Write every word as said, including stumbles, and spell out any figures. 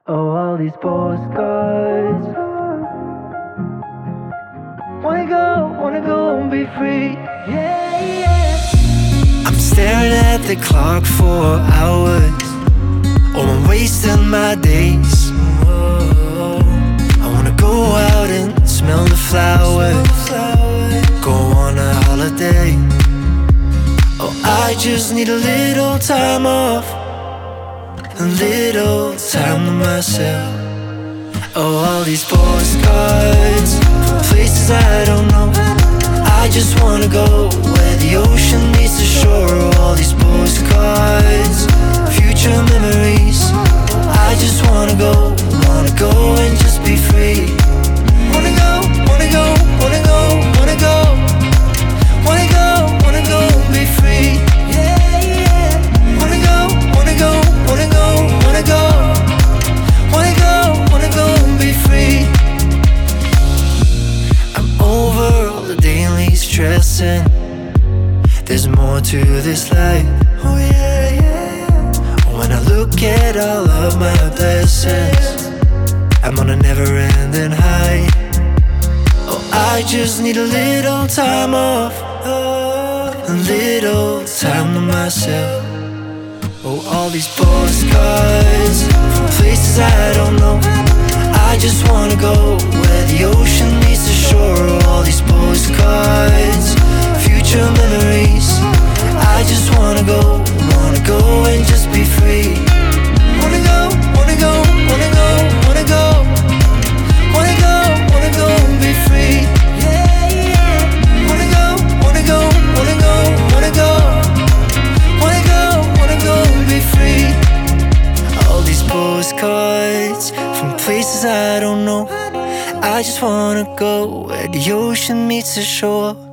Oh, all these postcards. Wanna go, wanna go and be free. Yeah, yeah. I'm staring at the clock for hours. Oh, I'm wasting my days. Whoa. I wanna go out and smell the flowers, go on a holiday. Oh, I just need a little time off, a little time to myself. Oh, all these postcards from places I don't know. I just wanna go where the ocean meets the shore. Oh, all these postcards, future memories. I just wanna go, wanna go and just be free. Wanna go, wanna go, wanna go, wanna go. Wanna go, wanna go and be free. Yeah, yeah. Wanna go, wanna go, wanna go, wanna go. Wanna go, wanna go and be free. I'm over all the daily stressing. There's more to this life. Oh yeah, yeah. When I look at all of my blessings, I'm on a never-ending high. Oh, I just need a little time off, a little time to myself. Oh, all these postcards from places I don't know. I just wanna go where the ocean meets the shore. Oh, all these postcards, future memories. I just wanna go, wanna go and just be free. Wanna go, wanna go, wanna go, wanna go. Wanna go, wanna go and be free. Yeah, yeah. Wanna go, wanna go, wanna go, wanna go. Wanna go, wanna go and be free. All these postcards from places I don't know. I just wanna go where the ocean meets the shore.